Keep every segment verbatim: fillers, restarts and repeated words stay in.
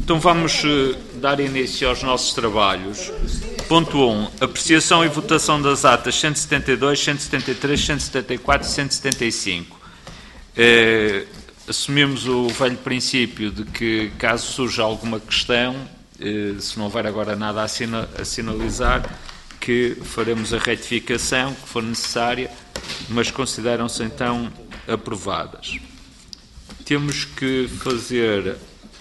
Então vamos uh, dar início aos nossos trabalhos. Ponto um. Apreciação e votação das atas cento e setenta e dois, cento e setenta e três, cento e setenta e quatro e cento e setenta e cinco. Uh, assumimos o velho princípio de que, caso surja alguma questão, uh, se não houver agora nada a, sina a sinalizar, que faremos a retificação que for necessária, mas consideram-se então aprovadas. Temos que fazer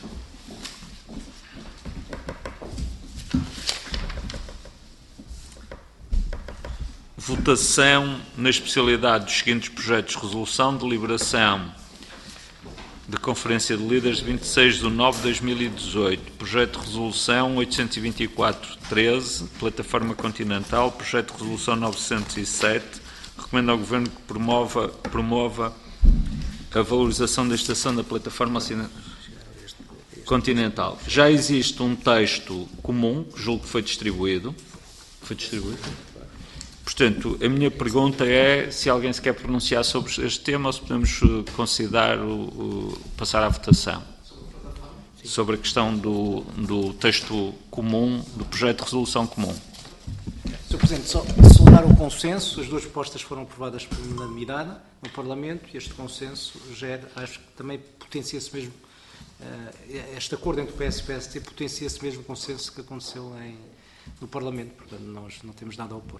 votação na especialidade dos seguintes projetos de resolução: deliberação da Conferência de Líderes de vinte e seis de nove de dois mil e dezoito, projeto de resolução oitocentos e vinte e quatro treze, Plataforma Continental, projeto de resolução novecentos e sete, recomenda ao Governo que promova, promova a valorização da estação da Plataforma Continental. Já existe um texto comum, que julgo que foi distribuído. Foi distribuído? Portanto, a minha pergunta é se alguém se quer pronunciar sobre este tema ou se podemos considerar o, o, passar à votação sobre a questão do, do texto comum, do projeto de resolução comum. senhor Presidente, só saudar o consenso. As duas propostas foram aprovadas por unanimidade no Parlamento e este consenso gera, acho que também potencia-se mesmo, uh, este acordo entre o P S e o P S T potencia-se mesmo o consenso que aconteceu em, no Parlamento. Portanto, nós não temos nada a opor.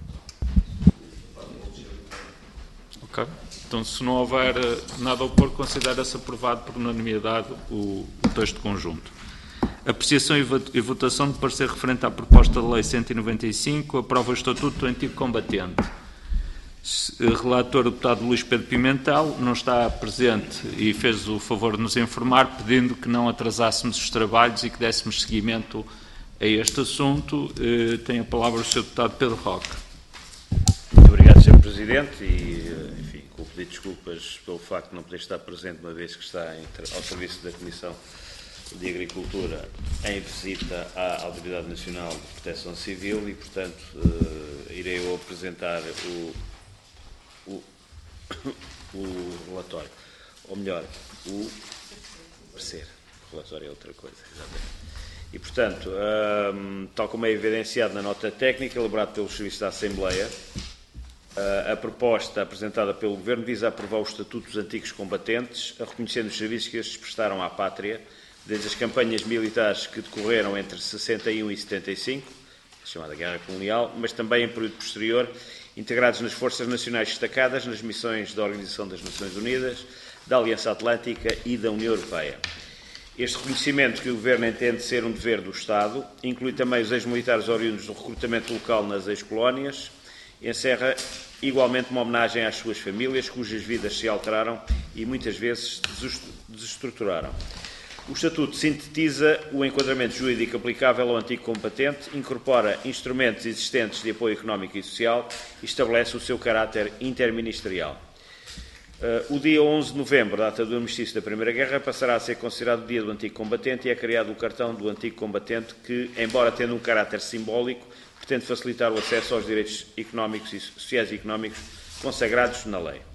Ok. Então, se não houver nada a opor, considera-se aprovado por unanimidade o, o texto conjunto. Apreciação e votação de parecer referente à proposta de lei cento e noventa e cinco, aprova o Estatuto do Antigo Combatente. Relator, o deputado Luís Pedro Pimentel, não está presente e fez o favor de nos informar, pedindo que não atrasássemos os trabalhos e que dessemos seguimento a este assunto. Tem a palavra o senhor deputado Pedro Roque. Muito obrigado, senhor Presidente, e, enfim, com o pedido de desculpas pelo facto de não poder estar presente, uma vez que está ao serviço da Comissão de Agricultura em visita à Autoridade Nacional de Proteção Civil e, portanto, uh, irei eu apresentar o, o, o relatório, ou melhor, o parecer. O relatório é outra coisa, exatamente. E, portanto, uh, tal como é evidenciado na nota técnica elaborada pelos serviços da Assembleia, uh, a proposta apresentada pelo Governo visa aprovar o Estatuto dos Antigos Combatentes, reconhecendo os serviços que estes prestaram à pátria, desde as campanhas militares que decorreram entre sessenta e um e setenta e cinco, a chamada Guerra Colonial, mas também em período posterior, integrados nas Forças Nacionais destacadas, nas missões da Organização das Nações Unidas, da Aliança Atlântica e da União Europeia. Este reconhecimento, que o Governo entende ser um dever do Estado, inclui também os ex-militares oriundos do recrutamento local nas ex-colónias, encerra igualmente uma homenagem às suas famílias, cujas vidas se alteraram e muitas vezes desestruturaram. O Estatuto sintetiza o enquadramento jurídico aplicável ao antigo combatente, incorpora instrumentos existentes de apoio económico e social e estabelece o seu caráter interministerial. Uh, o dia onze de novembro, data do armistício da Primeira Guerra, passará a ser considerado o dia do antigo combatente e é criado o cartão do antigo combatente que, embora tendo um caráter simbólico, pretende facilitar o acesso aos direitos económicos e sociais e económicos consagrados na lei.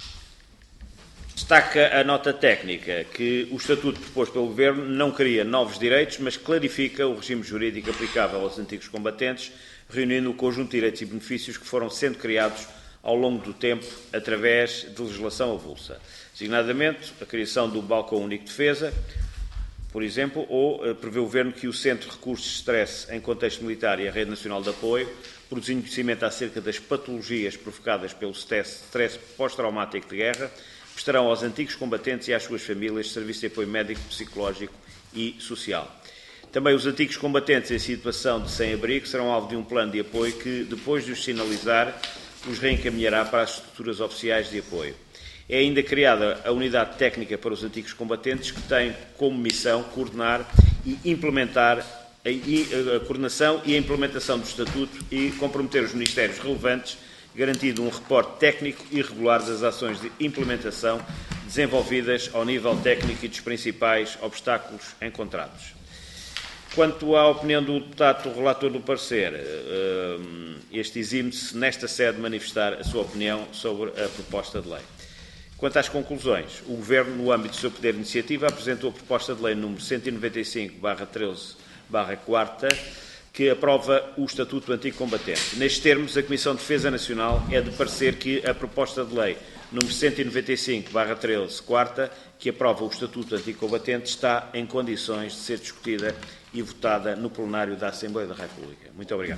Destaca a nota técnica que o Estatuto proposto pelo Governo não cria novos direitos, mas clarifica o regime jurídico aplicável aos antigos combatentes, reunindo o conjunto de direitos e benefícios que foram sendo criados ao longo do tempo através de legislação avulsa. Designadamente, a criação do Balcão Único de Defesa, por exemplo, ou uh, prevê o Governo que o Centro de Recursos de Stress em Contexto Militar e a Rede Nacional de Apoio, produzindo conhecimento acerca das patologias provocadas pelo stress pós-traumático de guerra, prestarão aos antigos combatentes e às suas famílias serviço de apoio médico, psicológico e social. Também os antigos combatentes em situação de sem-abrigo serão alvo de um plano de apoio que, depois de os sinalizar, os reencaminhará para as estruturas oficiais de apoio. É ainda criada a Unidade Técnica para os Antigos Combatentes, que tem como missão coordenar e implementar a, a coordenação e a implementação do Estatuto e comprometer os ministérios relevantes, garantindo um reporte técnico e regular das ações de implementação desenvolvidas ao nível técnico e dos principais obstáculos encontrados. Quanto à opinião do deputado relator do parecer, este exime-se nesta sede manifestar a sua opinião sobre a proposta de lei. Quanto às conclusões, o Governo, no âmbito do seu poder de iniciativa, apresentou a proposta de lei número cento e noventa e cinco barra treze barra quatro, que aprova o Estatuto do Antigo Combatente. Nestes termos, a Comissão de Defesa Nacional é de parecer que a proposta de lei número cento e noventa e cinco barra treze quatro, que aprova o Estatuto do Antigo Combatente, está em condições de ser discutida e votada no plenário da Assembleia da República. Muito obrigado.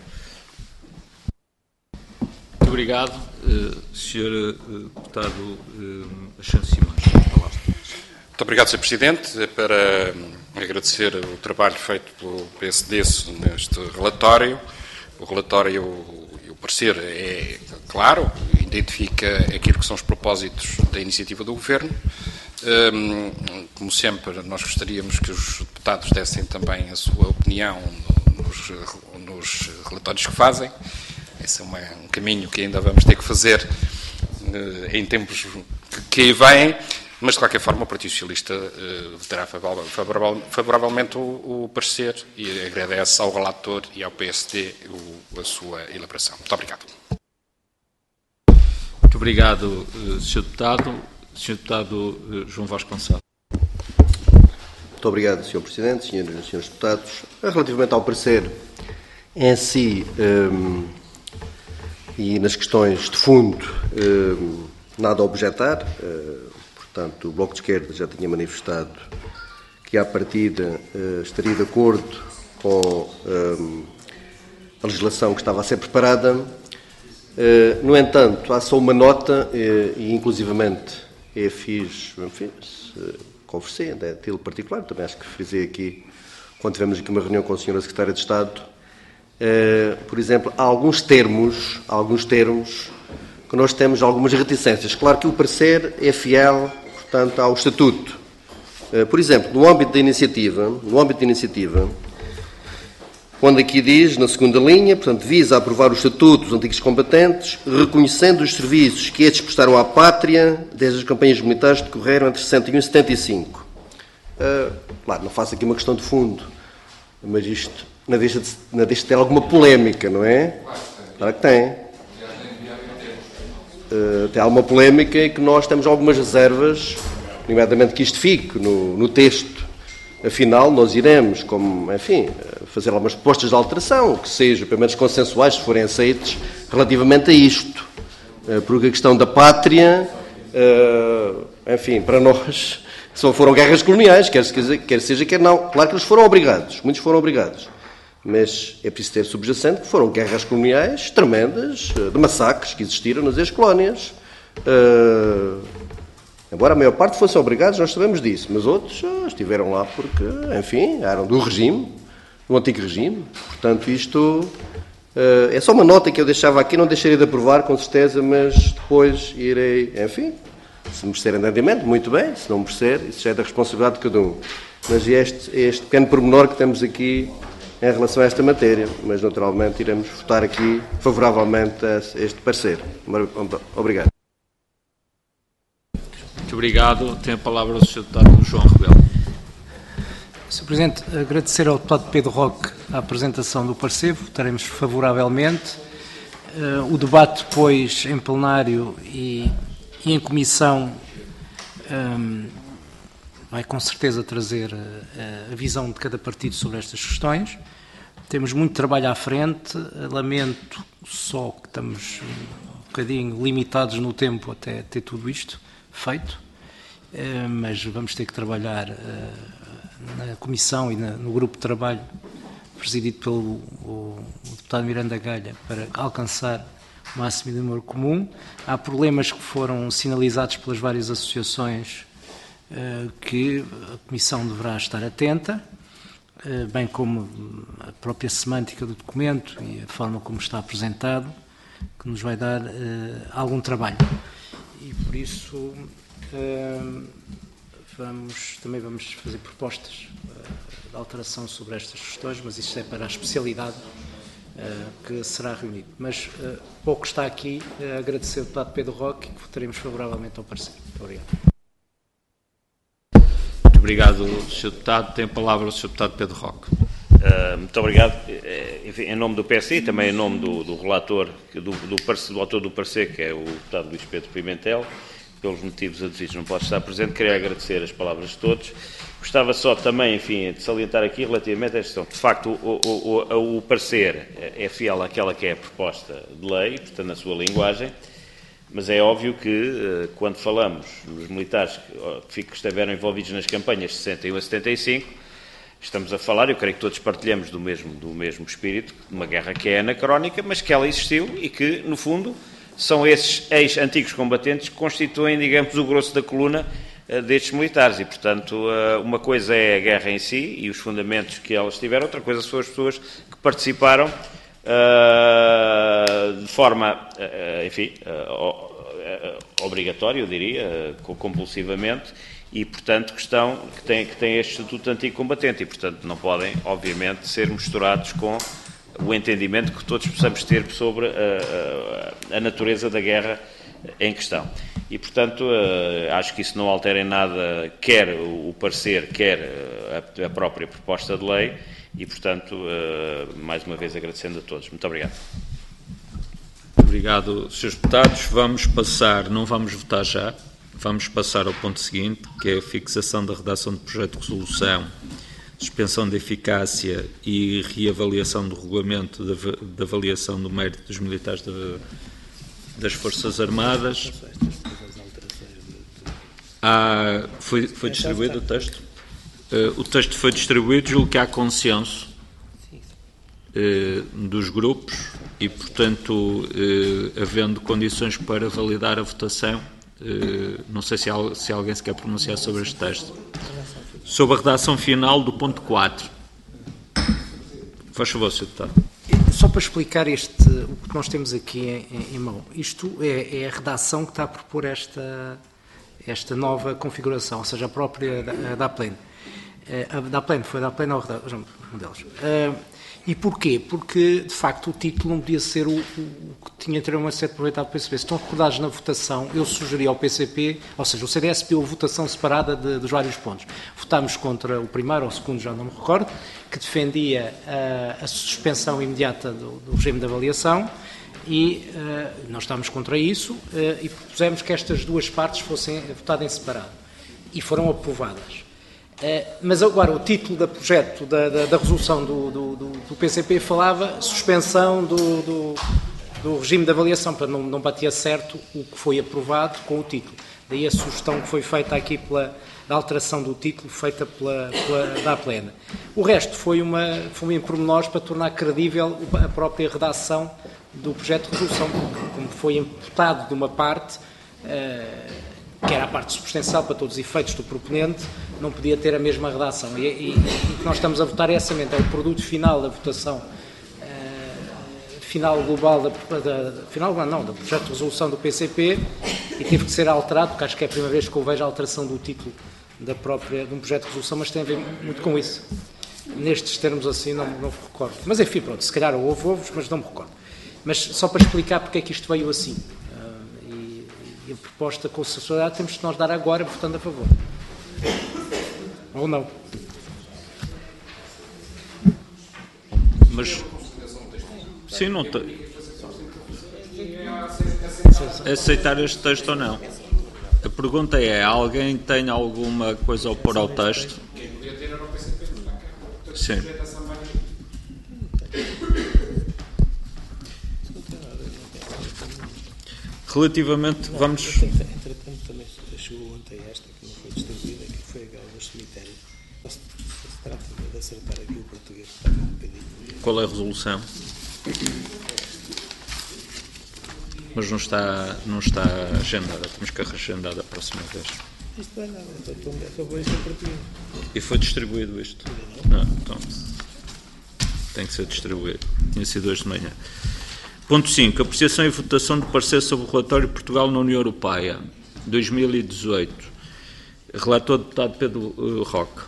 Muito obrigado. Uh, senhor uh, Deputado uh, Alexandre Simões. Muito obrigado, senhor Presidente. Para agradecer o trabalho feito pelo P S D neste relatório. O relatório e o parecer é claro, identifica aquilo que são os propósitos da iniciativa do Governo. Como sempre, nós gostaríamos que os deputados dessem também a sua opinião nos, nos relatórios que fazem. Esse é uma, um caminho que ainda vamos ter que fazer uh, em tempos que aí vêm, mas de qualquer forma o Partido Socialista uh, votará favoravel, favoravelmente o, o parecer e agradece ao relator e ao P S D o, a sua elaboração. Muito obrigado. Muito obrigado, uh, senhor Deputado. senhor Deputado uh, João Vasconcelos. Muito obrigado, senhor Presidente, senhoras e senhores deputados. Relativamente ao parecer em si, um, e nas questões de fundo, eh, nada a objetar. Eh, portanto, o Bloco de Esquerda já tinha manifestado que, à partida, eh, estaria de acordo com eh, a legislação que estava a ser preparada. Eh, no entanto, há só uma nota, eh, e inclusivamente eu fiz, enfim, conversei, até título particular, também acho que frisei aqui, quando tivemos aqui uma reunião com a senhora Secretária de Estado. Uh, por exemplo, há alguns termos, há alguns termos que nós temos algumas reticências. Claro que o parecer é fiel, portanto, ao Estatuto. Uh, por exemplo, no âmbito da iniciativa, no âmbito da iniciativa, quando aqui diz, na segunda linha, portanto, visa aprovar o Estatuto dos Antigos Combatentes, reconhecendo os serviços que estes prestaram à pátria desde as campanhas militares que decorreram entre sessenta e um e setenta e cinco. Uh, claro, não faço aqui uma questão de fundo, mas isto não deixa de, não deixa de ter alguma polémica, não é? Claro que tem. Uh, tem alguma polémica e que nós temos algumas reservas, nomeadamente que isto fique no, no texto. Afinal, nós iremos, como, enfim, fazer algumas propostas de alteração, que sejam, pelo menos, consensuais, se forem aceites, relativamente a isto. Uh, porque a questão da pátria, uh, enfim, para nós, só foram guerras coloniais, quer, quer seja, quer não. Claro que eles foram obrigados, muitos foram obrigados. Mas é preciso ter subjacente que foram guerras coloniais tremendas, de massacres que existiram nas ex-colónias. Uh, embora a maior parte fossem obrigados, nós sabemos disso, mas outros uh, estiveram lá porque, enfim, eram do regime, do antigo regime. Portanto, isto uh, é só uma nota que eu deixava aqui, não deixaria de aprovar, com certeza, mas depois irei, enfim, se me merecer entendimento, muito bem, se não me merecer, isso já é da responsabilidade de cada um. Mas este, este pequeno pormenor que temos aqui em relação a esta matéria, mas naturalmente iremos votar aqui favoravelmente a este parecer. Obrigado. Muito obrigado. Tem a palavra o senhor Deputado João Rebelo. senhor Presidente, agradecer ao Deputado Pedro Roque a apresentação do parecer, votaremos favoravelmente. Uh, o debate depois em plenário e, e em comissão um, vai com certeza trazer a, a visão de cada partido sobre estas questões. Temos muito trabalho à frente, lamento só que estamos um bocadinho limitados no tempo até ter tudo isto feito, mas vamos ter que trabalhar na comissão e no grupo de trabalho presidido pelo o, o deputado Miranda Galha para alcançar o máximo número comum. Há problemas que foram sinalizados pelas várias associações que a Comissão deverá estar atenta, bem como a própria semântica do documento e a forma como está apresentado, que nos vai dar algum trabalho. E por isso vamos, também vamos fazer propostas de alteração sobre estas questões, mas isso é para a especialidade que será reunido. Mas pouco está aqui, agradecer ao deputado Pedro Roque, que votaremos favoravelmente ao parecer. Muito obrigado. Muito obrigado, senhor Deputado. Tem a palavra o senhor Deputado Pedro Roque. Uh, muito obrigado. Enfim, em nome do P S I, também em nome do, do relator, do, do, do autor do parecer, que é o deputado Luís Pedro Pimentel, pelos motivos aduzidos, não pode estar presente. Queria agradecer as palavras de todos. Gostava só também, enfim, de salientar aqui relativamente a esta questão. De facto, o, o, o, o parecer é fiel àquela que é a proposta de lei, portanto, na sua linguagem, mas é óbvio que, quando falamos nos militares que estiveram envolvidos nas campanhas de sessenta e um a setenta e cinco, estamos a falar, eu creio que todos partilhamos do mesmo, do mesmo espírito, de uma guerra que é anacrónica, mas que ela existiu e que, no fundo, são esses ex-antigos combatentes que constituem, digamos, o grosso da coluna destes militares e, portanto, uma coisa é a guerra em si e os fundamentos que elas tiveram, outra coisa são as pessoas que participaram uh, de forma, uh, enfim, uh, obrigatória, eu diria, uh, compulsivamente e, portanto, que, estão, que, têm, que têm este estatuto anticombatente e, portanto, não podem, obviamente, ser misturados com o entendimento que todos possamos ter sobre a, a, a natureza da guerra em questão. E, portanto, acho que isso não altera em nada, quer o parecer, quer a própria proposta de lei, e, portanto, mais uma vez agradecendo a todos. Muito obrigado. Obrigado, senhores Deputados. Vamos passar, não vamos votar já, vamos passar ao ponto seguinte, que é a fixação da redação do projeto de resolução, suspensão da eficácia e reavaliação do regulamento de avaliação do mérito dos militares de, das Forças Armadas. Há, foi, foi distribuído o texto? Uh, o texto foi distribuído, julgo que há consenso uh, dos grupos e, portanto, uh, havendo condições para validar a votação, uh, não sei se, há, se alguém se quer pronunciar sobre este texto. Sobre a redação final do ponto quatro. Faz favor, senhor Deputado. Só para explicar este, o que nós temos aqui em, em mão, isto é, é a redação que está a propor esta, esta nova configuração, ou seja, a própria da, da APLEN. A da APLEN foi da APLEN ou um deles. E porquê? Porque, de facto, o título não podia ser o, o, o que tinha anteriormente sido aproveitado pelo P C P. Se estão recordados na votação, eu sugeri ao P C P, ou seja, o C D S pediu votação separada de, dos vários pontos. Votámos contra o primeiro ou o segundo, já não me recordo, que defendia a, a suspensão imediata do, do regime de avaliação e uh, nós estávamos contra isso uh, e propusemos que estas duas partes fossem votadas em separado e foram aprovadas. Uh, mas agora o título do projeto da, da, da resolução do, do, do, do P C P falava suspensão do, do, do regime de avaliação, para não, não batia certo o que foi aprovado com o título. Daí a sugestão que foi feita aqui pela da alteração do título feita pela, pela da APLEN. O resto foi uma foi em pormenores para tornar credível a própria redação do projeto de resolução, porque como foi imputado de uma parte uh, que era a parte substancial para todos os efeitos do proponente, não podia ter a mesma redação. E, e, e o que nós estamos a votar é essa mente, é o produto final da votação, uh, final global, da, da, final não, do projeto de resolução do P C P, e teve que ser alterado, porque acho que é a primeira vez que eu vejo a alteração do título da própria, de um projeto de resolução, mas tem a ver muito com isso. Nestes termos assim, não, não me recordo. Mas enfim, pronto, se calhar houve, houve, mas não me recordo. Mas só para explicar porque é que isto veio assim. E a proposta com a sociedade temos que nós dar agora, votando a favor. Ou não. Mas, sim, não tem. Aceitar este texto ou não? A pergunta é, alguém tem alguma coisa a opor ao texto? Sim. Relativamente, vamos... Entretanto, também chegou ontem esta, que não foi distribuída, que foi a gala dos cemitérios. Se trata de acertar aqui o português, que está um bocadinho. Qual é a resolução? Mas não está, não está agendada, temos que agendar da próxima vez. Isto não é nada, estou a ver isto em português. E foi distribuído isto? Não, então tem que ser distribuído. Tinha sido hoje de manhã. Ponto cinco. Apreciação e votação de parecer sobre o relatório de Portugal na União Europeia, dois mil e dezoito. Relator, deputado Pedro uh, Roque.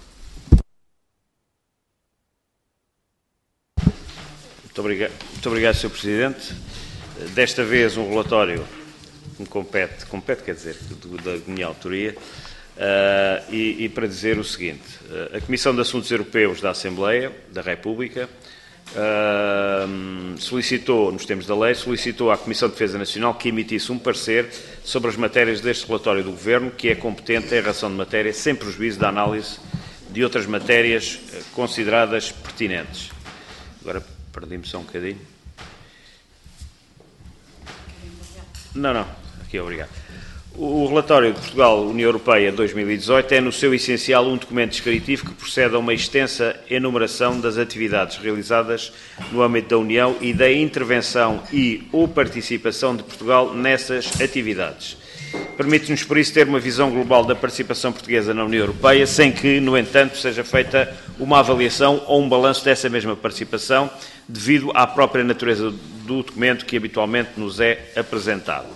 Muito obrigado, muito obrigado, senhor Presidente. Desta vez um relatório que me compete, compete quer dizer, da minha autoria, uh, e, e para dizer o seguinte. Uh, a Comissão de Assuntos Europeus da Assembleia da República uh, solicitou, nos termos da lei, solicitou à Comissão de Defesa Nacional que emitisse um parecer sobre as matérias deste relatório do Governo, que é competente em relação de matéria, sem prejuízo da análise de outras matérias consideradas pertinentes. Agora perdi-me só um bocadinho. Não, não. Aqui, obrigado. O relatório de Portugal União Europeia dois mil e dezoito é, no seu essencial, um documento descritivo que procede a uma extensa enumeração das atividades realizadas no âmbito da União e da intervenção e ou participação de Portugal nessas atividades. Permite-nos, por isso, ter uma visão global da participação portuguesa na União Europeia, sem que, no entanto, seja feita uma avaliação ou um balanço dessa mesma participação, devido à própria natureza do documento que habitualmente nos é apresentado.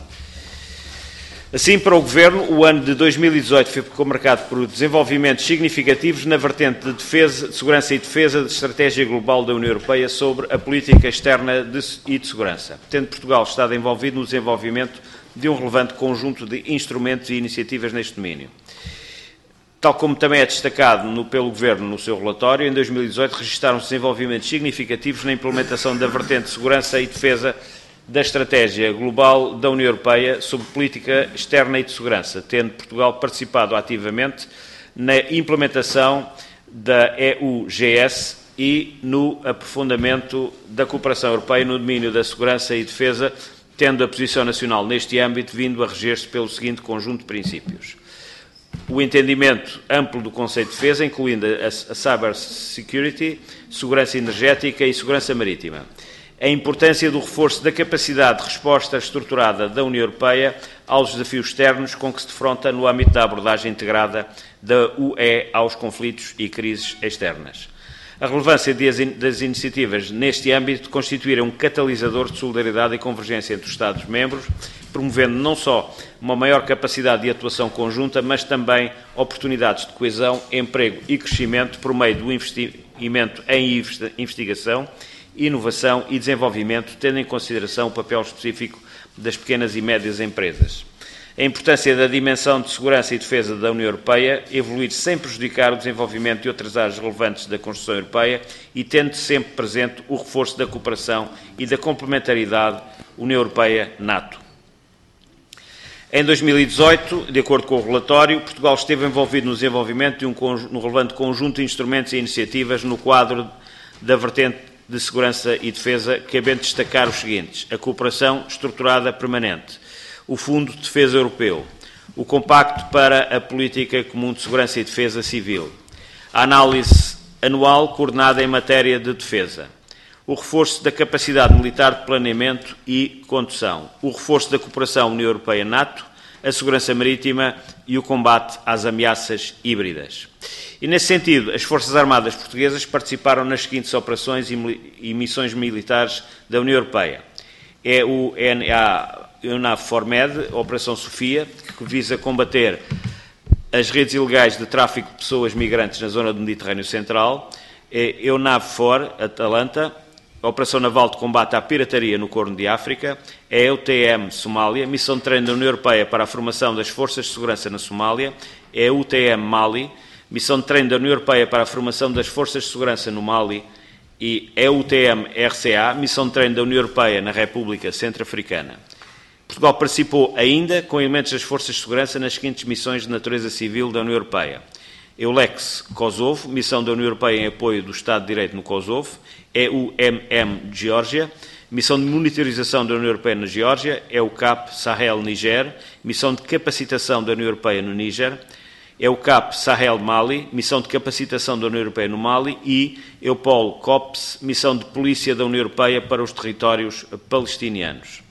Assim, para o Governo, o ano de dois mil e dezoito ficou marcado por desenvolvimentos significativos na vertente de, defesa, de segurança e defesa de estratégia global da União Europeia sobre a política externa de, e de segurança, tendo Portugal estado envolvido no desenvolvimento de um relevante conjunto de instrumentos e iniciativas neste domínio. Tal como também é destacado no, pelo Governo no seu relatório, em dois mil e dezoito registaram-se desenvolvimentos significativos na implementação da vertente de segurança e defesa da estratégia global da União Europeia sobre política externa e de segurança, tendo Portugal participado ativamente na implementação da E U G S e no aprofundamento da cooperação europeia no domínio da segurança e defesa, tendo a posição nacional neste âmbito vindo a reger-se pelo seguinte conjunto de princípios. O entendimento amplo do conceito de defesa, incluindo a, a cyber security, segurança energética e segurança marítima. A importância do reforço da capacidade de resposta estruturada da União Europeia aos desafios externos com que se defronta no âmbito da abordagem integrada da U E aos conflitos e crises externas. A relevância das iniciativas neste âmbito constituir um catalisador de solidariedade e convergência entre os Estados-membros, promovendo não só uma maior capacidade de atuação conjunta, mas também oportunidades de coesão, emprego e crescimento por meio do investimento em investigação, inovação e desenvolvimento, tendo em consideração o papel específico das pequenas e médias empresas. A importância da dimensão de segurança e defesa da União Europeia evoluir sem prejudicar o desenvolvimento de outras áreas relevantes da construção europeia e tendo sempre presente o reforço da cooperação e da complementaridade União Europeia-NATO. Em dois mil e dezoito, de acordo com o relatório, Portugal esteve envolvido no desenvolvimento de um, um relevante conjunto de instrumentos e iniciativas no quadro da vertente de segurança e defesa, cabendo destacar os seguintes: a cooperação estruturada permanente, o Fundo de Defesa Europeu, o Compacto para a Política Comum de Segurança e Defesa Civil, a análise anual coordenada em matéria de defesa, o reforço da capacidade militar de planeamento e condução, o reforço da cooperação União Europeia-NATO, a segurança marítima e o combate às ameaças híbridas. E, nesse sentido, as Forças Armadas Portuguesas participaram nas seguintes operações e missões militares da União Europeia. É o N A EUNAVFOR Med, a Operação Sofia, que visa combater as redes ilegais de tráfico de pessoas migrantes na zona do Mediterrâneo Central. É EUNAVFOR Atalanta, a Operação Naval de Combate à Pirataria no Corno de África. É a E U T M Somália, Missão de Treino da União Europeia para a formação das Forças de Segurança na Somália. É a U T M Mali, Missão de Treino da União Europeia para a formação das Forças de Segurança no Mali. E é a U T M R C A, Missão de Treino da União Europeia na República Centro-Africana. Portugal participou ainda com elementos das Forças de Segurança nas seguintes missões de natureza civil da União Europeia. EULEX Kosovo, missão da União Europeia em apoio do Estado de Direito no Kosovo. E U M M Geórgia, missão de monitorização da União Europeia na Geórgia. É o C A P Sahel Niger, missão de capacitação da União Europeia no Níger. É o C A P Sahel Mali, missão de capacitação da União Europeia no Mali. E EUPOL COPS, missão de polícia da União Europeia para os territórios palestinianos.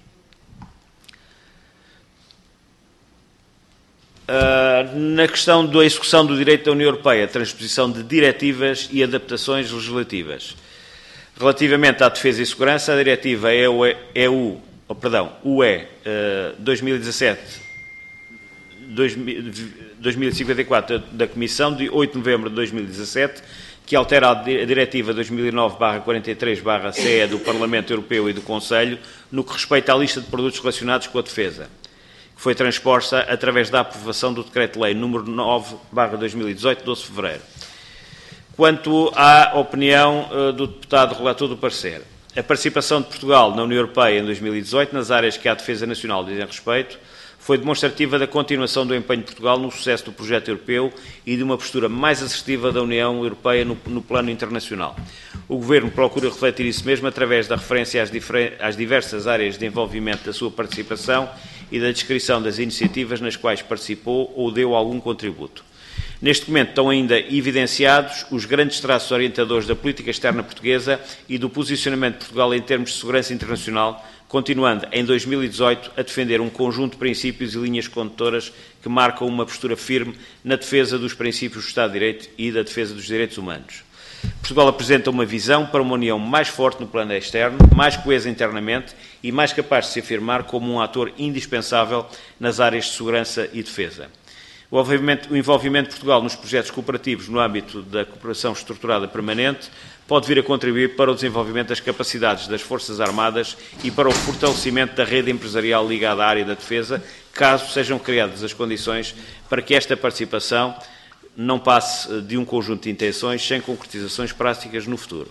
Uh, na questão da execução do direito da União Europeia, transposição de diretivas e adaptações legislativas. Relativamente à defesa e segurança, a diretiva E U, E U oh, perdão, U E uh, dois mil e dezassete dois mil e cinquenta e quatro da Comissão, de oito de novembro de dois mil e dezassete, que altera a Diretiva dois mil e nove barra quarenta e três barra C E do Parlamento Europeu e do Conselho, no que respeita à lista de produtos relacionados com a defesa, que foi transposta através da aprovação do Decreto-Lei número nove barra dois mil e dezoito, doze de fevereiro. Quanto à opinião uh, do deputado relator do parecer, a participação de Portugal na União Europeia em dois mil e dezoito, nas áreas que à defesa nacional dizem respeito, foi demonstrativa da continuação do empenho de Portugal no sucesso do projeto europeu e de uma postura mais assertiva da União Europeia no, no plano internacional. O Governo procura refletir isso mesmo através da referência às, às diversas áreas de envolvimento da sua participação e da descrição das iniciativas nas quais participou ou deu algum contributo. Neste documento estão ainda evidenciados os grandes traços orientadores da política externa portuguesa e do posicionamento de Portugal em termos de segurança internacional, continuando, em dois mil e dezoito, a defender um conjunto de princípios e linhas condutoras que marcam uma postura firme na defesa dos princípios do Estado de Direito e da defesa dos direitos humanos. Portugal apresenta uma visão para uma União mais forte no plano externo, mais coesa internamente e mais capaz de se afirmar como um ator indispensável nas áreas de segurança e defesa. O envolvimento, o envolvimento de Portugal nos projetos cooperativos no âmbito da cooperação estruturada permanente pode vir a contribuir para o desenvolvimento das capacidades das Forças Armadas e para o fortalecimento da rede empresarial ligada à área da defesa, caso sejam criadas as condições para que esta participação não passe de um conjunto de intenções sem concretizações práticas no futuro.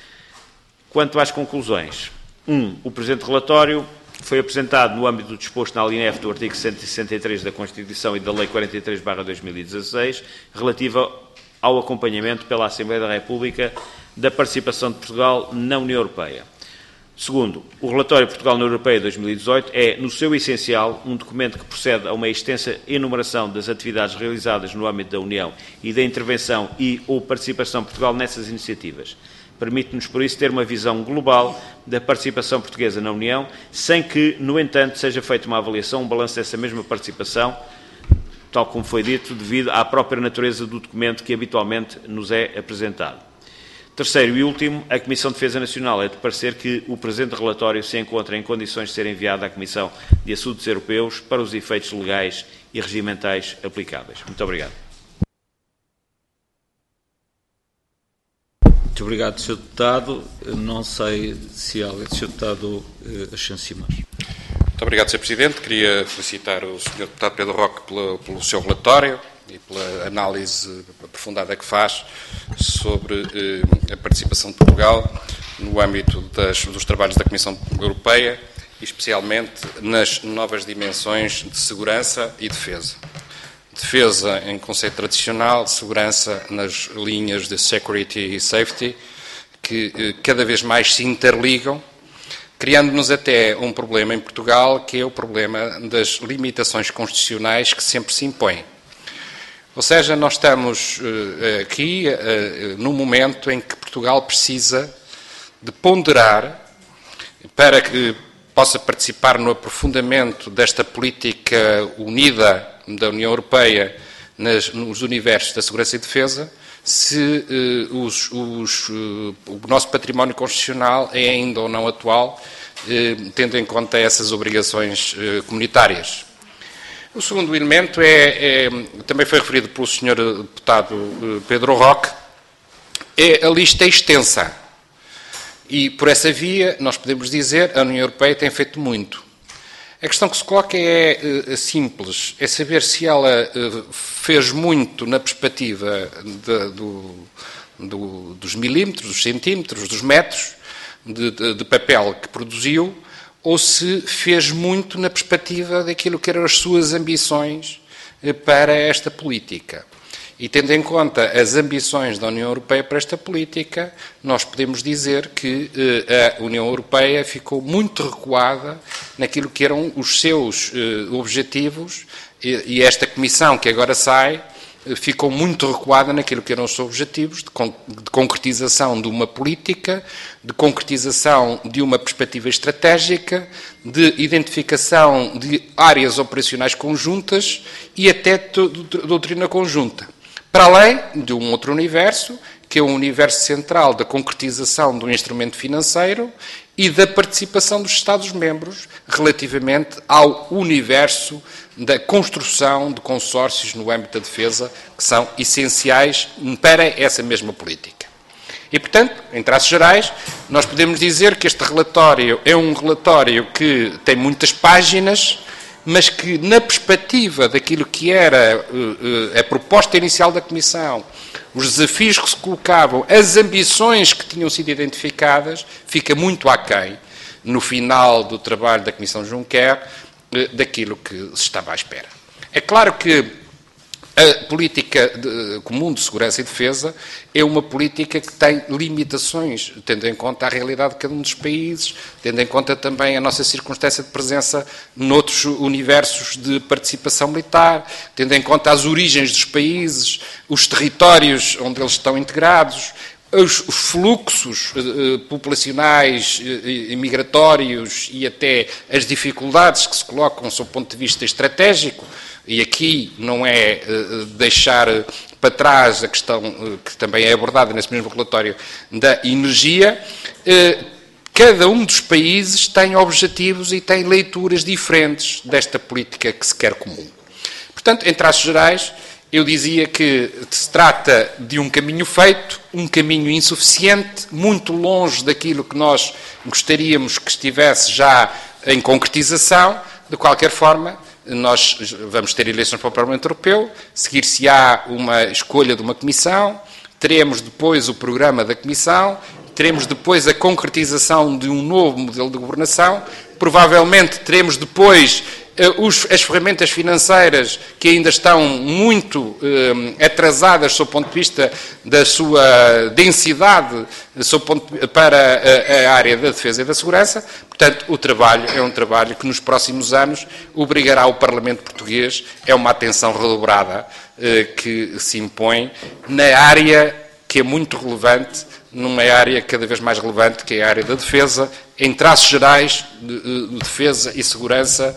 Quanto às conclusões, um, o presente relatório foi apresentado no âmbito do disposto na linha F do artigo cento e sessenta e três da Constituição e da Lei quarenta e três barra dois mil e dezasseis, relativa ao acompanhamento pela Assembleia da República da participação de Portugal na União Europeia. Segundo, o relatório Portugal na União Europeia dois mil e dezoito é, no seu essencial, um documento que procede a uma extensa enumeração das atividades realizadas no âmbito da União e da intervenção e ou participação de Portugal nessas iniciativas. Permite-nos, por isso, ter uma visão global da participação portuguesa na União, sem que, no entanto, seja feita uma avaliação, um balanço dessa mesma participação, tal como foi dito, devido à própria natureza do documento que habitualmente nos é apresentado. Terceiro e último, a Comissão de Defesa Nacional é de parecer que o presente relatório se encontra em condições de ser enviado à Comissão de Assuntos Europeus para os efeitos legais e regimentais aplicáveis. Muito obrigado. Muito obrigado, senhor Deputado. Não sei se alguém, senhor Deputado Ascencio Mas. Muito obrigado, senhor Presidente. Queria felicitar o senhor Deputado Pedro Roque pelo, pelo seu relatório e pela análise aprofundada que faz sobre eh, a participação de Portugal no âmbito das, dos trabalhos da Comissão Europeia e especialmente nas novas dimensões de segurança e defesa. Defesa em conceito tradicional, segurança nas linhas de security e safety, que eh, cada vez mais se interligam, criando-nos até um problema em Portugal, que é o problema das limitações constitucionais que sempre se impõem. Ou seja, nós estamos uh, aqui uh, num momento em que Portugal precisa de ponderar para que possa participar no aprofundamento desta política unida da União Europeia nas, nos universos da segurança e defesa, se uh, os, os, uh, o nosso património constitucional é ainda ou não atual, uh, tendo em conta essas obrigações uh, comunitárias. O segundo elemento é, é, também foi referido pelo senhor deputado Pedro Roque, é a lista extensa. E, por essa via, nós podemos dizer que a União Europeia tem feito muito. A questão que se coloca é, é simples, é saber se ela é, fez muito na perspectiva de, do, do, dos milímetros, dos centímetros, dos metros de, de, de papel que produziu, ou se fez muito na perspectiva daquilo que eram as suas ambições para esta política. E tendo em conta as ambições da União Europeia para esta política, nós podemos dizer que eh, a União Europeia ficou muito recuada naquilo que eram os seus eh, objetivos e, e esta Comissão que agora sai eh, ficou muito recuada naquilo que eram os seus objetivos de, con de concretização de uma política, de concretização de uma perspectiva estratégica, de identificação de áreas operacionais conjuntas e até de, de, de doutrina conjunta. Para além de um outro universo, que é o universo central da concretização do instrumento financeiro e da participação dos Estados-membros relativamente ao universo da construção de consórcios no âmbito da defesa, que são essenciais para essa mesma política. E, portanto, em traços gerais, nós podemos dizer que este relatório é um relatório que tem muitas páginas, mas que, na perspectiva daquilo que era uh, uh, a proposta inicial da Comissão, os desafios que se colocavam, as ambições que tinham sido identificadas, fica muito aquém, no final do trabalho da Comissão Juncker, daquilo que se estava à espera. É claro que a política de, comum de segurança e defesa é uma política que tem limitações, tendo em conta a realidade de cada um dos países, tendo em conta também a nossa circunstância de presença noutros universos de participação militar, tendo em conta as origens dos países, os territórios onde eles estão integrados, os fluxos eh, populacionais e eh, migratórios e até as dificuldades que se colocam sob o ponto de vista estratégico. E aqui não é uh, deixar para trás a questão uh, que também é abordada nesse mesmo relatório da energia. Uh, cada um dos países tem objetivos e tem leituras diferentes desta política que se quer comum. Portanto, em traços gerais, eu dizia que se trata de um caminho feito, um caminho insuficiente, muito longe daquilo que nós gostaríamos que estivesse já em concretização. De qualquer forma, nós vamos ter eleições para o Parlamento Europeu, seguir-se-á uma escolha de uma comissão, teremos depois o programa da comissão, teremos depois a concretização de um novo modelo de governação, provavelmente teremos depois uh, os, as ferramentas financeiras que ainda estão muito uh, atrasadas sob o ponto de vista da sua densidade sob ponto, para a, a área da defesa e da segurança. Portanto, o trabalho é um trabalho que nos próximos anos obrigará o Parlamento português a uma atenção redobrada uh, que se impõe na área que é muito relevante, numa área cada vez mais relevante, que é a área da defesa, em traços gerais de, de defesa e segurança,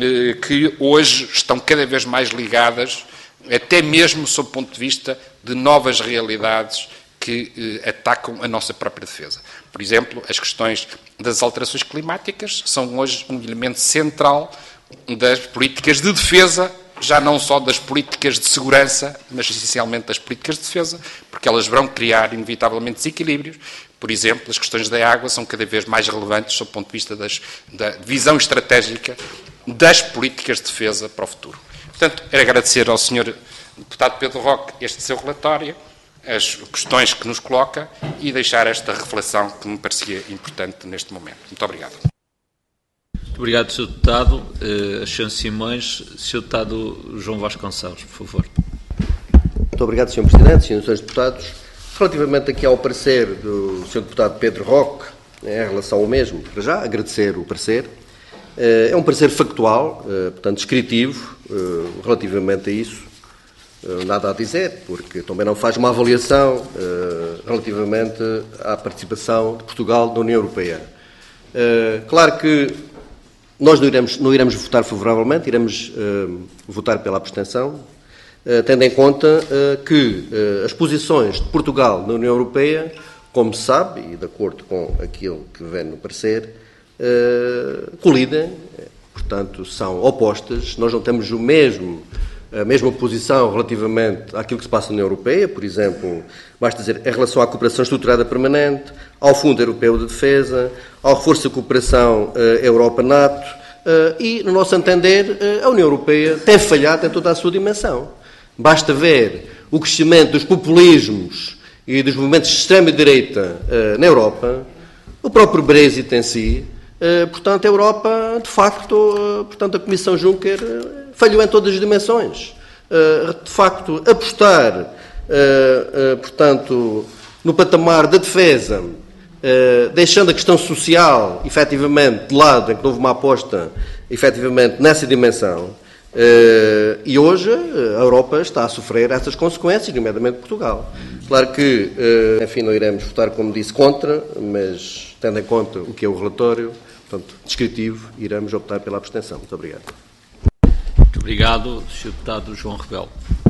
que hoje estão cada vez mais ligadas, até mesmo sob o ponto de vista de novas realidades que atacam a nossa própria defesa. Por exemplo, as questões das alterações climáticas são hoje um elemento central das políticas de defesa, já não só das políticas de segurança, mas essencialmente das políticas de defesa, porque elas vão criar inevitavelmente desequilíbrios. Por exemplo, as questões da água são cada vez mais relevantes sob o ponto de vista das, da visão estratégica das políticas de defesa para o futuro. Portanto, era agradecer ao senhor deputado Pedro Roque este seu relatório, as questões que nos coloca e deixar esta reflexão que me parecia importante neste momento. Muito obrigado. Muito obrigado, senhor Deputado. Uh, Alexandre Simões. senhor Deputado João Vasconcelos, por favor. Muito obrigado, senhor Presidente, senhores e senhores Deputados. Relativamente aqui ao parecer do senhor Deputado Pedro Roque, em relação ao mesmo, para já agradecer o parecer. Uh, é um parecer factual, uh, portanto, descritivo, uh, relativamente a isso. Uh, nada a dizer, porque também não faz uma avaliação uh, relativamente à participação de Portugal na União Europeia. Uh, claro que nós não iremos, não iremos votar favoravelmente, iremos uh, votar pela abstenção, uh, tendo em conta uh, que uh, as posições de Portugal na União Europeia, como se sabe, e de acordo com aquilo que vem no parecer, uh, colidem, portanto, são opostas. Nós não temos o mesmo, a mesma posição relativamente àquilo que se passa na União Europeia, por exemplo, basta dizer, em relação à cooperação estruturada permanente, ao Fundo Europeu de Defesa, ao reforço da cooperação uh, Europa-NATO, uh, e, no nosso entender, uh, a União Europeia tem falhado em toda a sua dimensão. Basta ver o crescimento dos populismos e dos movimentos de extrema-direita uh, na Europa, o próprio Brexit em si. Uh, portanto, a Europa, de facto, uh, portanto, a Comissão Juncker uh, falhou em todas as dimensões. Uh, de facto, apostar, uh, uh, portanto, no patamar da defesa, uh, deixando a questão social, efetivamente, de lado, em que houve uma aposta, efetivamente, nessa dimensão, uh, e hoje a Europa está a sofrer essas consequências, nomeadamente Portugal. Claro que, uh, enfim, não iremos votar, como disse, contra, mas, tendo em conta o que é o relatório, portanto, descritivo, iremos optar pela abstenção. Muito obrigado. Muito obrigado, senhor Deputado João Rebelo.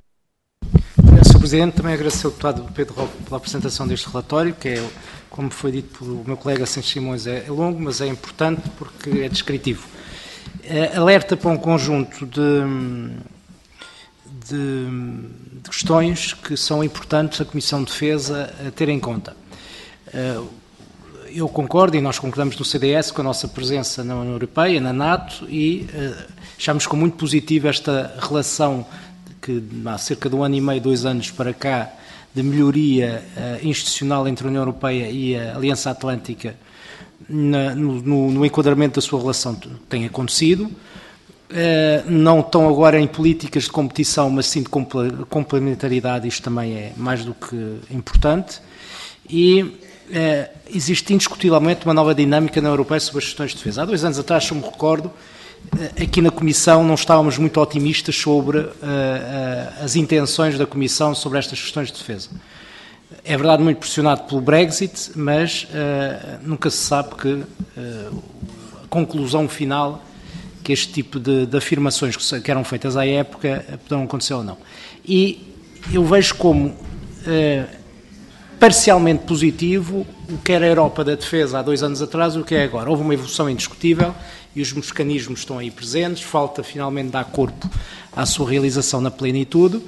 senhor Presidente, também agradecer ao deputado Pedro Roque pela apresentação deste relatório, que é, como foi dito pelo meu colega Santos Simões, é longo, mas é importante porque é descritivo. É, alerta para um conjunto de, de, de questões que são importantes a Comissão de Defesa a ter em conta. Eu concordo, e nós concordamos no C D S, com a nossa presença na União Europeia, na NATO, e achamos como muito positiva esta relação que há cerca de um ano e meio, dois anos para cá, de melhoria uh, institucional entre a União Europeia e a Aliança Atlântica na, no, no, no enquadramento da sua relação tem acontecido. Uh, não estão agora em políticas de competição, mas sim de complementaridade, isto também é mais do que importante. E uh, existe indiscutivelmente uma nova dinâmica na Europeia sobre as questões de defesa. Há dois anos atrás, se eu me recordo, aqui na Comissão não estávamos muito otimistas sobre uh, uh, as intenções da Comissão sobre estas questões de defesa. É verdade, muito pressionado pelo Brexit, mas uh, nunca se sabe que uh, a conclusão final, que este tipo de, de afirmações que, que eram feitas à época poderão acontecer ou não. E eu vejo como uh, parcialmente positivo o que era a Europa da defesa há dois anos atrás e o que é agora. Houve uma evolução indiscutível e os mecanismos estão aí presentes, falta finalmente dar corpo à sua realização na plenitude, uh,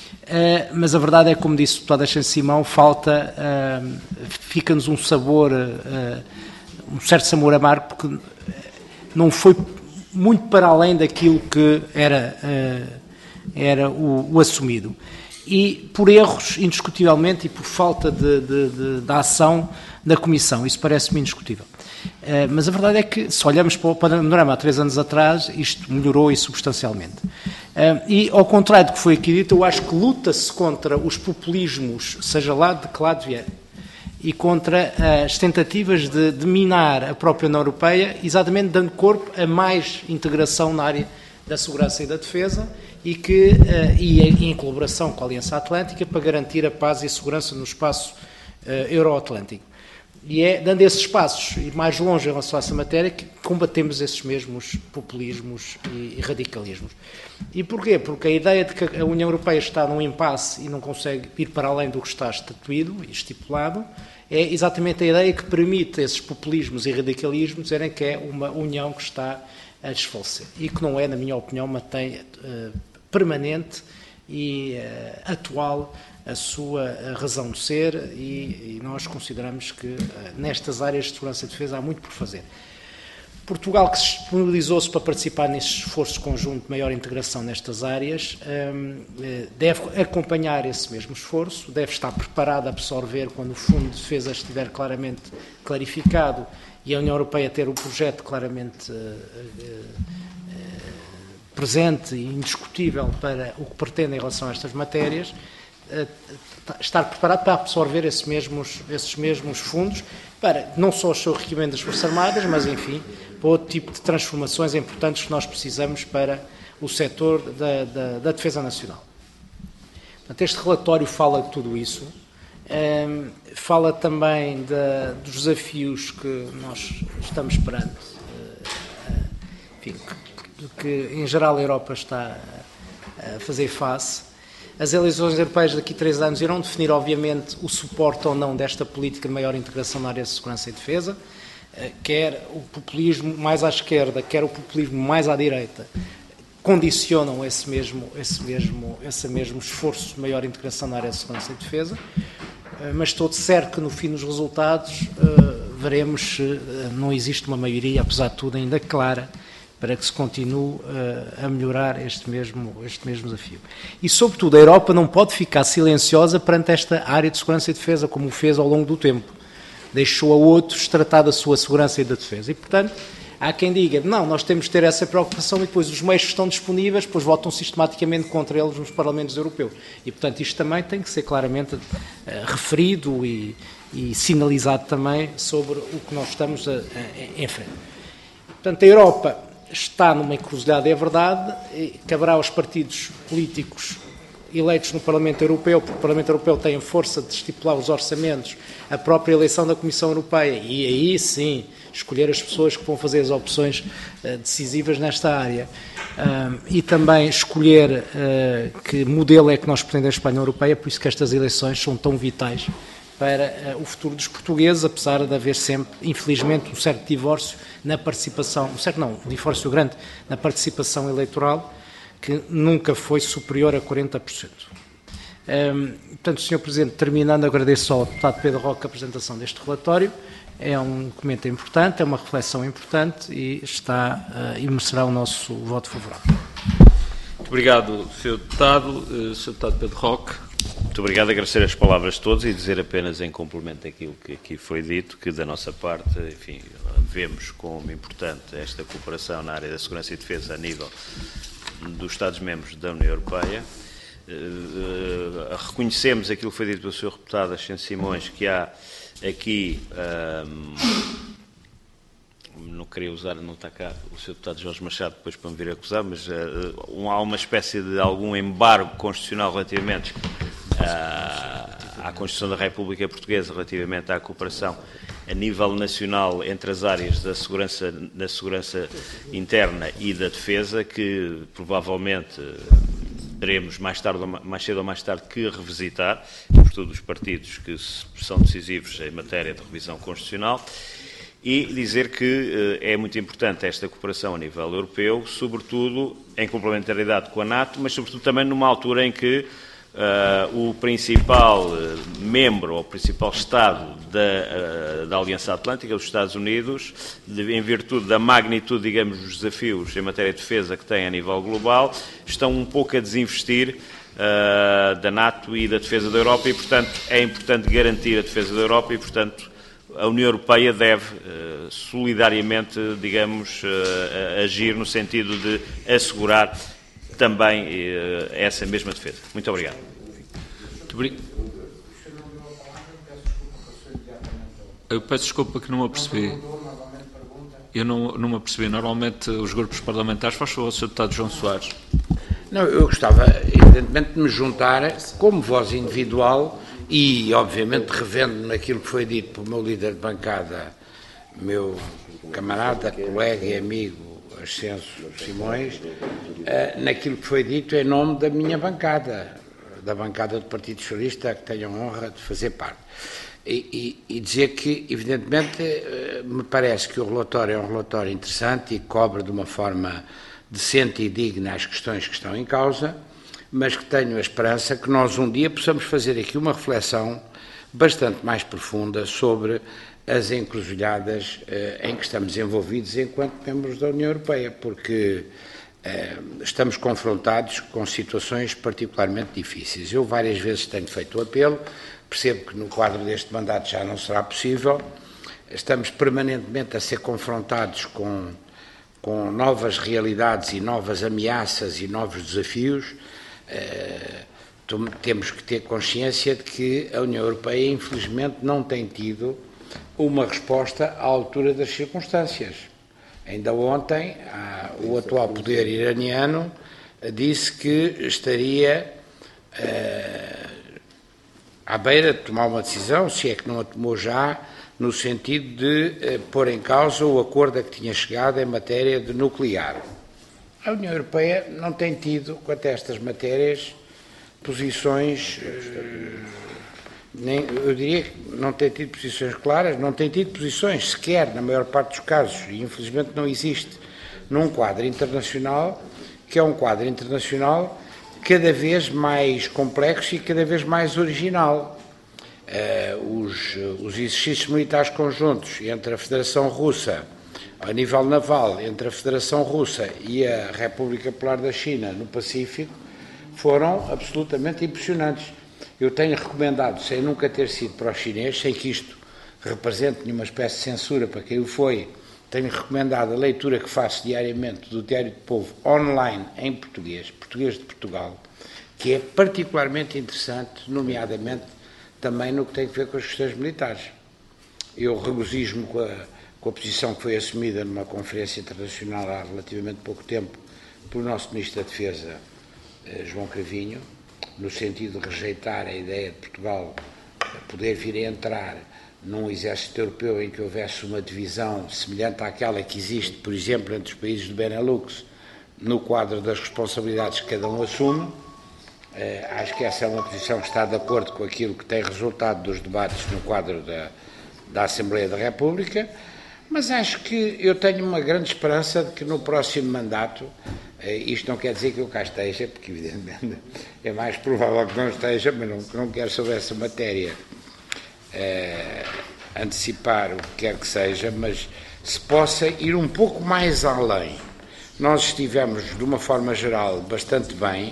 mas a verdade é, como disse o deputado Ascenso Simão, falta, uh, fica-nos um sabor, uh, um certo sabor amargo, porque não foi muito para além daquilo que era, uh, era o, o assumido. E por erros, indiscutivelmente, e por falta de, de, de, de ação da Comissão, isso parece-me indiscutível. Uh, mas a verdade é que, se olhamos para o panorama há três anos atrás, isto melhorou e substancialmente. Uh, e, ao contrário do que foi aqui dito, eu acho que luta-se contra os populismos, seja lá de que lado vier, e contra uh, as tentativas de, de minar a própria União Europeia, exatamente dando corpo a mais integração na área da segurança e da defesa, e, que, uh, e, e em colaboração com a Aliança Atlântica para garantir a paz e a segurança no espaço uh, euro-atlântico. E é dando esses passos e mais longe em relação a essa matéria que combatemos esses mesmos populismos e, e radicalismos. E porquê? Porque a ideia de que a União Europeia está num impasse e não consegue ir para além do que está estatuído e estipulado é exatamente a ideia que permite esses populismos e radicalismos dizerem que é uma União que está a desfalecer e que não é, na minha opinião, mantém uh, permanente e uh, atual a sua razão de ser e, e nós consideramos que uh, nestas áreas de segurança e defesa há muito por fazer. Portugal, que se disponibilizou-se para participar neste esforço conjunto de maior integração nestas áreas, um, deve acompanhar esse mesmo esforço, deve estar preparado a absorver quando o Fundo de Defesa estiver claramente clarificado e a União Europeia ter o projeto claramente uh, uh, presente e indiscutível para o que pretende em relação a estas matérias, uh, estar preparado para absorver esses mesmos, esses mesmos fundos para não só o seu requerimento das Forças Armadas, mas, enfim, para outro tipo de transformações importantes que nós precisamos para o setor da, da, da defesa nacional. Portanto, este relatório fala de tudo isso, um, fala também de, dos desafios que nós estamos perante, uh, enfim, que, que em geral a Europa está a fazer face. As eleições europeias daqui a três anos irão definir, obviamente, o suporte ou não desta política de maior integração na área de segurança e defesa, quer o populismo mais à esquerda, quer o populismo mais à direita, condicionam esse mesmo, esse mesmo, esse mesmo esforço de maior integração na área de segurança e defesa, mas estou de certo que no fim dos resultados veremos se não existe uma maioria, apesar de tudo, ainda clara, para que se continue uh, a melhorar este mesmo, este mesmo desafio. E, sobretudo, a Europa não pode ficar silenciosa perante esta área de segurança e defesa, como o fez ao longo do tempo. Deixou a outros tratar da sua segurança e da defesa. E, portanto, há quem diga, não, nós temos de ter essa preocupação e depois os meios que estão disponíveis, depois votam sistematicamente contra eles nos parlamentos europeus. E, portanto, isto também tem que ser claramente uh, referido e, e sinalizado também sobre o que nós estamos a, a, em frente. Portanto, a Europa está numa encruzilhada, é verdade, e caberá aos partidos políticos eleitos no Parlamento Europeu, porque o Parlamento Europeu tem a força de estipular os orçamentos, a própria eleição da Comissão Europeia, e aí sim escolher as pessoas que vão fazer as opções uh, decisivas nesta área, uh, e também escolher uh, que modelo é que nós pretendemos para a União Europeia, por isso que estas eleições são tão vitais para uh, o futuro dos portugueses, apesar de haver sempre, infelizmente, um certo divórcio na participação, um certo não, um divórcio grande na participação eleitoral, que nunca foi superior a quarenta por cento. Um, portanto, senhor Presidente, terminando, agradeço ao deputado Pedro Roque a apresentação deste relatório. É um documento importante, é uma reflexão importante e está uh, e merecerá o nosso voto favorável. Muito obrigado, senhor Deputado. Uh, senhor Deputado Pedro Roque. Muito obrigado, agradecer as palavras de todos e dizer apenas em complemento daquilo que aqui foi dito, que da nossa parte, enfim, vemos como importante esta cooperação na área da segurança e defesa a nível dos Estados-membros da União Europeia. Uh, reconhecemos aquilo que foi dito pelo senhor Deputado Ascenso Simões, que há aqui, um, não queria usar, não está cá o senhor Deputado Jorge Machado depois para me vir acusar, mas uh, um, há uma espécie de algum embargo constitucional relativamente uh, à Constituição da República Portuguesa, relativamente à cooperação a nível nacional entre as áreas da segurança, da segurança interna e da defesa, que provavelmente teremos mais, tarde, mais cedo ou mais tarde que revisitar, sobretudo os partidos que são decisivos em matéria de revisão constitucional, e dizer que eh, é muito importante esta cooperação a nível europeu, sobretudo em complementaridade com a NATO, mas sobretudo também numa altura em que uh, o principal uh, membro, ou o principal Estado da, uh, da Aliança Atlântica, os Estados Unidos, de, em virtude da magnitude, digamos, dos desafios em matéria de defesa que têm a nível global, estão um pouco a desinvestir uh, da NATO e da defesa da Europa e, portanto, é importante garantir a defesa da Europa e, portanto, a União Europeia deve uh, solidariamente, digamos, uh, agir no sentido de assegurar também uh, essa mesma defesa. Muito obrigado. Muito obrigado. Eu peço desculpa que não me apercebi. Eu não, não me apercebi. Normalmente os grupos parlamentares, faz favor, senhor Deputado João Soares. Não, eu gostava, evidentemente, de me juntar como voz individual e, obviamente, revendo naquilo que foi dito pelo meu líder de bancada, meu camarada, colega e amigo Ascenso Simões, naquilo que foi dito em nome da minha bancada, da bancada do Partido Socialista, que tenho a honra de fazer parte. E, e, e dizer que, evidentemente, me parece que o relatório é um relatório interessante e cobre de uma forma decente e digna as questões que estão em causa, mas que tenho a esperança que nós um dia possamos fazer aqui uma reflexão bastante mais profunda sobre as encruzilhadas eh, em que estamos envolvidos enquanto membros da União Europeia, porque eh, estamos confrontados com situações particularmente difíceis. Eu várias vezes tenho feito o apelo, percebo que no quadro deste mandato já não será possível, estamos permanentemente a ser confrontados com, com novas realidades e novas ameaças e novos desafios. Uh, temos que ter consciência de que a União Europeia, infelizmente, não tem tido uma resposta à altura das circunstâncias. Ainda ontem, a, o atual poder iraniano disse que estaria uh, à beira de tomar uma decisão, se é que não a tomou já, no sentido de uh, pôr em causa o acordo a que tinha chegado em matéria de nuclear. A União Europeia não tem tido, quanto a estas matérias, posições, nem, eu diria que não tem tido posições claras, não tem tido posições sequer, na maior parte dos casos, e infelizmente não existe, num quadro internacional, que é um quadro internacional cada vez mais complexo e cada vez mais original. Uh, os, os exercícios militares conjuntos entre a Federação Russa, a nível naval, entre a Federação Russa e a República Popular da China no Pacífico, foram absolutamente impressionantes. Eu tenho recomendado, sem nunca ter sido para os chineses, sem que isto represente nenhuma espécie de censura para quem o foi, tenho recomendado a leitura que faço diariamente do Diário do Povo online em português, português de Portugal, que é particularmente interessante, nomeadamente também no que tem a ver com as questões militares. Eu regozijo-me com a com a posição que foi assumida numa conferência internacional há relativamente pouco tempo pelo nosso Ministro da Defesa, João Cravinho, no sentido de rejeitar a ideia de Portugal poder vir a entrar num exército europeu em que houvesse uma divisão semelhante àquela que existe, por exemplo, entre os países do Benelux, no quadro das responsabilidades que cada um assume. Acho que essa é uma posição que está de acordo com aquilo que tem resultado dos debates no quadro da, da Assembleia da República. Mas acho que eu tenho uma grande esperança de que no próximo mandato, eh, isto não quer dizer que eu cá esteja, porque evidentemente é mais provável que não esteja, mas não, não quero sobre essa matéria eh, antecipar o que quer que seja, mas se possa ir um pouco mais além. Nós estivemos, de uma forma geral, bastante bem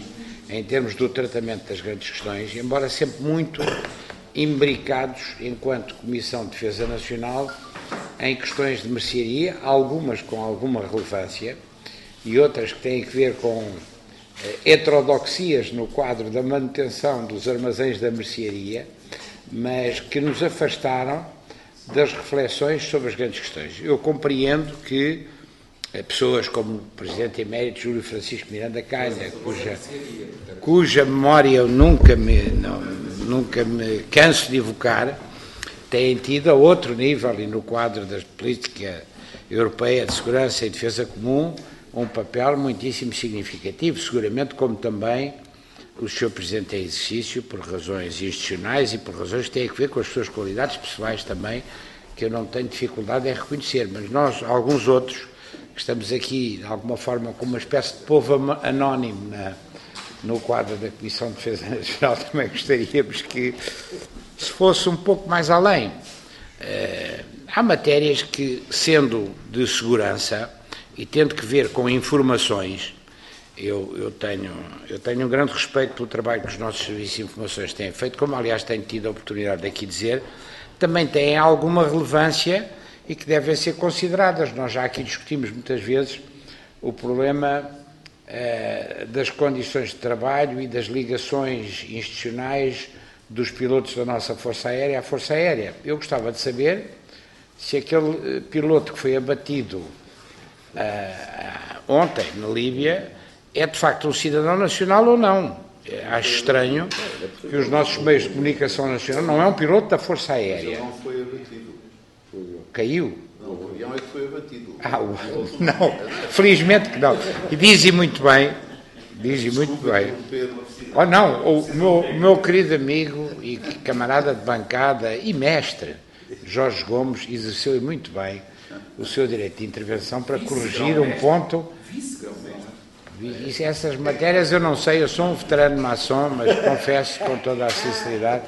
em termos do tratamento das grandes questões, embora sempre muito imbricados, enquanto Comissão de Defesa Nacional, em questões de mercearia, algumas com alguma relevância e outras que têm a ver com eh, heterodoxias no quadro da manutenção dos armazéns da mercearia, mas que nos afastaram das reflexões sobre as grandes questões. Eu compreendo que eh, pessoas como o Presidente Emérito Júlio Francisco Miranda Canha, cuja, cuja memória eu nunca me, não, nunca me canso de evocar, têm tido a outro nível e no quadro da política europeia de segurança e defesa comum um papel muitíssimo significativo, seguramente como também o senhor Presidente em exercício, por razões institucionais e por razões que têm a ver com as suas qualidades pessoais também, que eu não tenho dificuldade em reconhecer, mas nós, alguns outros, que estamos aqui, de alguma forma, como uma espécie de povo anónimo na, no quadro da Comissão de Defesa Nacional, também gostaríamos que se fosse um pouco mais além. Uh, há matérias que, sendo de segurança e tendo que ver com informações, eu, eu, tenho, eu tenho um grande respeito pelo trabalho que os nossos serviços de informações têm feito, como aliás tenho tido a oportunidade de aqui dizer, também têm alguma relevância e que devem ser consideradas. Nós já aqui discutimos muitas vezes o problema uh, das condições de trabalho e das ligações institucionais dos pilotos da nossa Força Aérea à Força Aérea. Eu gostava de saber se aquele piloto que foi abatido uh, ontem na Líbia é de facto um cidadão nacional ou não. Acho estranho que os nossos meios de comunicação nacional não é um piloto da Força Aérea. Não foi abatido. Caiu? Não, o avião é que foi abatido. Ah, o... não, felizmente que não. E dizem muito bem, dizem muito bem. Oh, não, o meu, o meu querido amigo e camarada de bancada e mestre, Jorge Gomes, exerceu muito bem o seu direito de intervenção para corrigir um ponto. E essas matérias eu não sei, eu sou um veterano maçom, mas confesso com toda a sinceridade,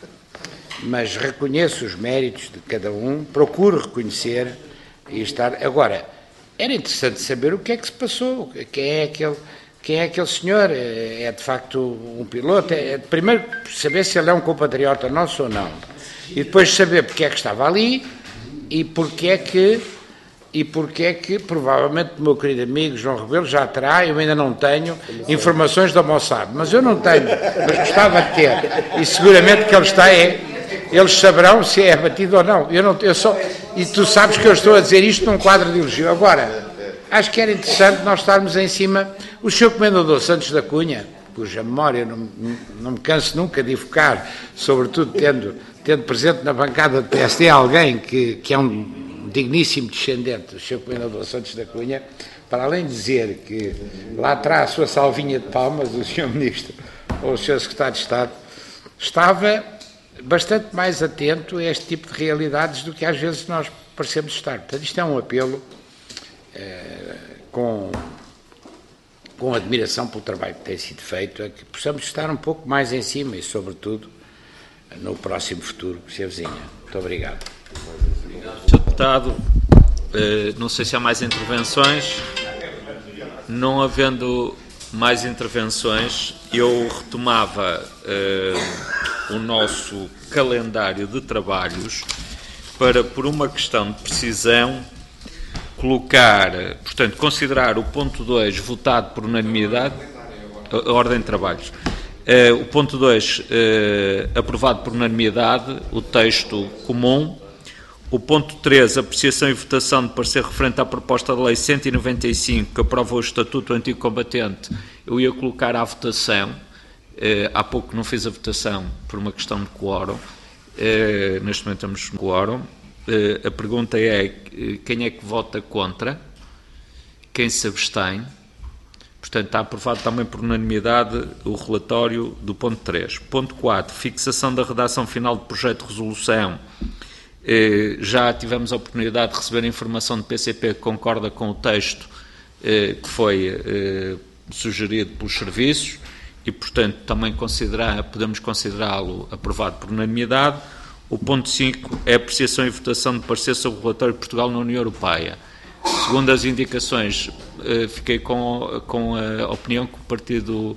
mas reconheço os méritos de cada um, procuro reconhecer e estar... Agora, era interessante saber o que é que se passou, quem é aquele, quem é aquele senhor, é, é de facto um piloto, é, é, primeiro saber se ele é um compatriota nosso ou não, e depois saber porque é que estava ali e porque é que... E porque é que, provavelmente, o meu querido amigo João Rebelo já terá, eu ainda não tenho, informações da Mossad, mas eu não tenho, mas gostava de ter, e seguramente que ele está, é, eles saberão se é abatido ou não. Eu não eu só, e tu sabes que eu estou a dizer isto num quadro de elogio. Agora, acho que era interessante nós estarmos em cima, o senhor Comendador Santos da Cunha, cuja memória não, não me canso nunca de evocar, sobretudo tendo, tendo presente na bancada do P S D alguém que, que é um digníssimo descendente do senhor Comendador Santos da Cunha, para além de dizer que lá terá a sua salvinha de palmas o senhor Ministro ou o senhor Secretário de Estado, estava bastante mais atento a este tipo de realidades do que às vezes nós parecemos estar. Portanto, isto é um apelo eh, com, com admiração pelo trabalho que tem sido feito, a que possamos estar um pouco mais em cima e, sobretudo, no próximo futuro que se avizinha. Muito obrigado. senhor Deputado, não sei se há mais intervenções. Não havendo mais intervenções, eu retomava uh, o nosso calendário de trabalhos para, por uma questão de precisão, colocar, portanto, considerar o ponto dois votado por unanimidade, a, a ordem de trabalhos. Uh, o ponto dois, uh, aprovado por unanimidade, o texto comum. O ponto três, apreciação e votação de parecer referente à proposta de lei cento e noventa e cinco, que aprova o Estatuto do Antigo Combatente, eu ia colocar à votação. Uh, há pouco não fiz a votação por uma questão de quórum. Uh, neste momento estamos no quórum. Uh, a pergunta é, quem é que vota contra? Quem se abstém? Portanto, está aprovado também por unanimidade o relatório do ponto três. Ponto quatro, fixação da redação final do projeto de resolução. Eh, já tivemos a oportunidade de receber a informação do P C P que concorda com o texto eh, que foi eh, sugerido pelos serviços e, portanto, também considerar, podemos considerá-lo aprovado por unanimidade. O ponto cinco é a apreciação e votação de parecer sobre o relatório de Portugal na União Europeia. Segundo as indicações, eh, fiquei com, com a opinião que o Partido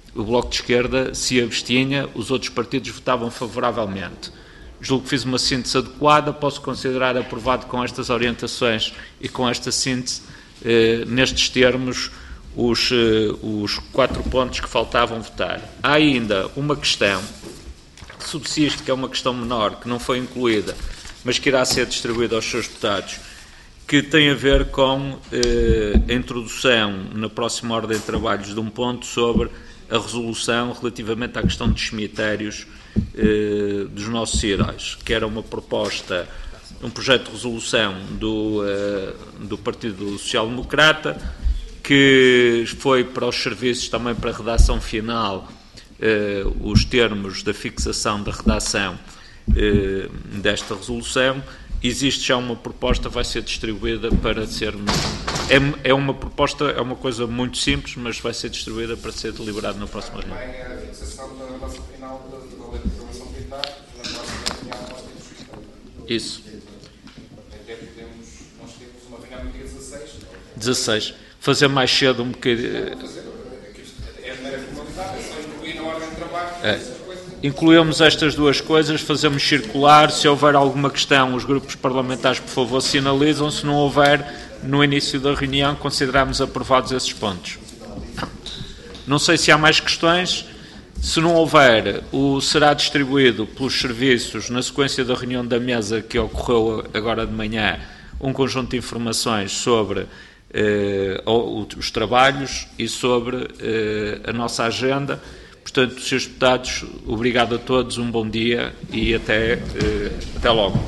o Bloco de Esquerda se abstinha, os outros partidos votavam favoravelmente. Julgo que fiz uma síntese adequada, posso considerar aprovado com estas orientações e com esta síntese, eh, nestes termos, os, eh, os quatro pontos que faltavam votar. Há ainda uma questão que subsiste, que é uma questão menor, que não foi incluída, mas que irá ser distribuída aos seus deputados, que tem a ver com eh, a introdução na próxima ordem de trabalhos de um ponto sobre a resolução relativamente à questão dos cemitérios eh, dos nossos heróis, que era uma proposta, um projeto de resolução do, eh, do Partido Social Democrata, que foi para os serviços também para a redação final, eh, os termos da fixação da redação eh, desta resolução. Existe já uma proposta, vai ser distribuída para ser... É, é uma proposta, é uma coisa muito simples, mas vai ser distribuída para ser deliberada na próxima reunião. Também a fixação da nossa final da, da lei de programação militar, na próxima reunião nós temos que... Isso. Até podemos, nós temos uma reunião no dia dezasseis. dezasseis. Fazer mais cedo um bocadinho... É a maneira formalizada, é só incluir na ordem de trabalho. É. Incluímos estas duas coisas, fazemos circular, se houver alguma questão, os grupos parlamentares, por favor, sinalizam, se não houver, no início da reunião, consideramos aprovados esses pontos. Não sei se há mais questões, se não houver, o será distribuído pelos serviços, na sequência da reunião da mesa que ocorreu agora de manhã, um conjunto de informações sobre eh, os trabalhos e sobre eh, a nossa agenda. Portanto, senhores deputados, obrigado a todos, um bom dia e até, eh, até logo.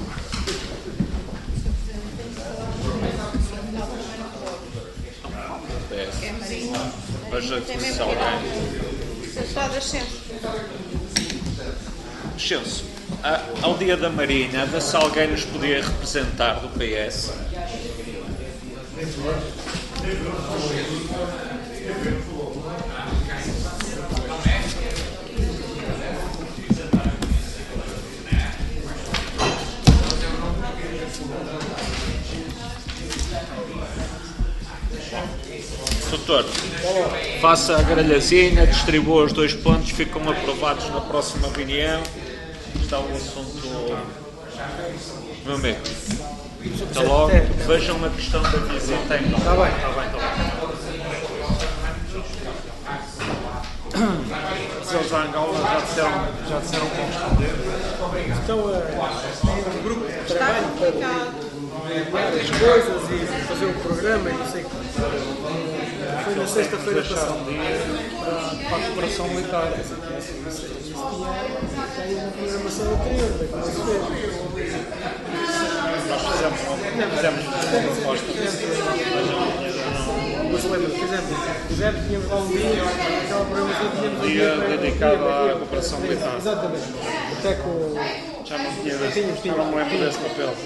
Veja se alguém... Licença, ao dia da Marinha, vê se alguém nos podia representar do P S. Doutor, faça a grelhazinha, distribua os dois pontos, ficam aprovados na próxima reunião. Está o assunto... Meu amigo, até logo. Vejam a questão da visita em... Está bem, está bem, está bem. Os seus Angola já disseram, já disseram como responder. Então, uh, um grupo de trabalho para várias coisas e fazer um programa e não sei o que. Foi na sexta-feira passada um dia para a cooperação militar. Isso tinha uma programação anterior, como se fez. Nós fizemos uma proposta. Mas lembra, por exemplo, fizemos, tínhamos lá um dia, aquela programação tínhamos um dia dedicado à cooperação militar. Exatamente. Até com... Já não tinha, não me lembro desse papel.